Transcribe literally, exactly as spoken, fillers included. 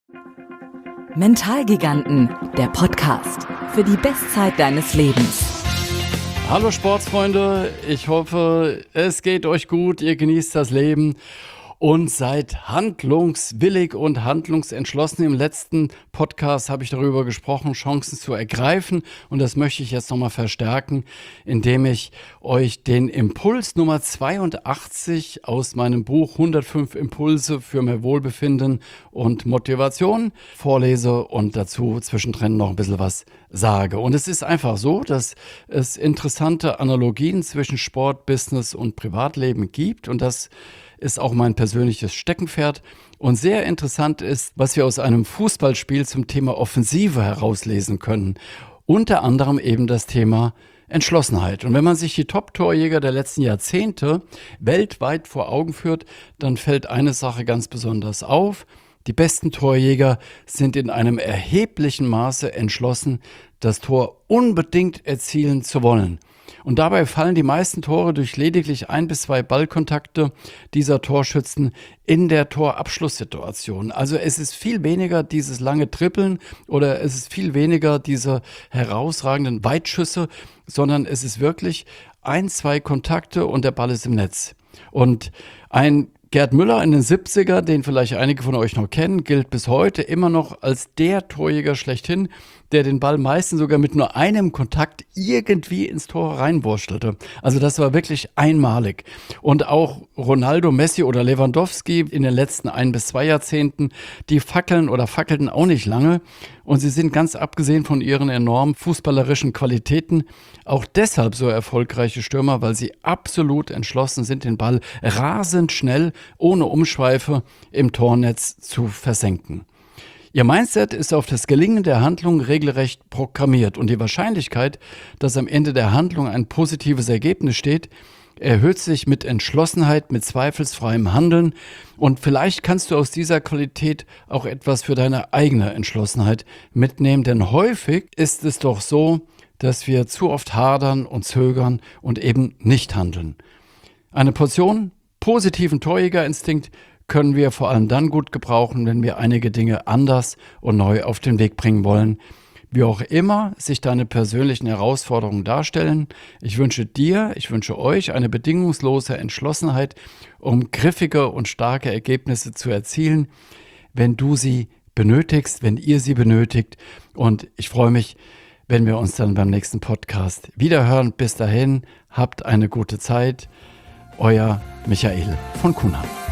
Mentalgiganten, der Podcast für die Bestzeit deines Lebens. Hallo Sportsfreunde, ich hoffe, es geht euch gut, ihr genießt das Leben und seid handlungswillig und handlungsentschlossen. Im letzten Podcast habe ich darüber gesprochen, Chancen zu ergreifen, und das möchte ich jetzt nochmal verstärken, indem ich euch den Impuls Nummer zweiundachtzig aus meinem Buch hundertfünf Impulse für mehr Wohlbefinden und Motivation vorlese und dazu zwischendrin noch ein bisschen was sage. Und es ist einfach so, dass es interessante Analogien zwischen Sport, Business und Privatleben gibt, und das ist auch mein persönliches Steckenpferd. Und sehr interessant ist, was wir aus einem Fußballspiel zum Thema Offensive herauslesen können. Unter anderem eben das Thema Entschlossenheit. Und wenn man sich die Top-Torjäger der letzten Jahrzehnte weltweit vor Augen führt, dann fällt eine Sache ganz besonders auf. Die besten Torjäger sind in einem erheblichen Maße entschlossen, das Tor unbedingt erzielen zu wollen. Und dabei fallen die meisten Tore durch lediglich ein bis zwei Ballkontakte dieser Torschützen in der Torabschlusssituation. Also es ist viel weniger dieses lange Trippeln oder es ist viel weniger diese herausragenden Weitschüsse, sondern es ist wirklich ein, zwei Kontakte und der Ball ist im Netz. Und ein Gerd Müller in den siebziger, den vielleicht einige von euch noch kennen, gilt bis heute immer noch als der Torjäger schlechthin, der den Ball meistens sogar mit nur einem Kontakt irgendwie ins Tor reinwurstelte. Also das war wirklich einmalig. Und auch Ronaldo, Messi oder Lewandowski in den letzten ein bis zwei Jahrzehnten, die fackeln oder fackelten auch nicht lange. Und sie sind ganz abgesehen von ihren enormen fußballerischen Qualitäten auch deshalb so erfolgreiche Stürmer, weil sie absolut entschlossen sind, den Ball rasend schnell, ohne Umschweife im Tornetz zu versenken. Ihr Mindset ist auf das Gelingen der Handlung regelrecht programmiert, und die Wahrscheinlichkeit, dass am Ende der Handlung ein positives Ergebnis steht, erhöht sich mit Entschlossenheit, mit zweifelsfreiem Handeln, und vielleicht kannst du aus dieser Qualität auch etwas für deine eigene Entschlossenheit mitnehmen, denn häufig ist es doch so, dass wir zu oft hadern und zögern und eben nicht handeln. Eine Portion positiven Torjägerinstinkt können wir vor allem dann gut gebrauchen, wenn wir einige Dinge anders und neu auf den Weg bringen wollen. Wie auch immer sich deine persönlichen Herausforderungen darstellen, ich wünsche dir, ich wünsche euch eine bedingungslose Entschlossenheit, um griffige und starke Ergebnisse zu erzielen, wenn du sie benötigst, wenn ihr sie benötigt. Und ich freue mich, wenn wir uns dann beim nächsten Podcast wiederhören. Bis dahin, habt eine gute Zeit. Euer Michael von Kuhnham.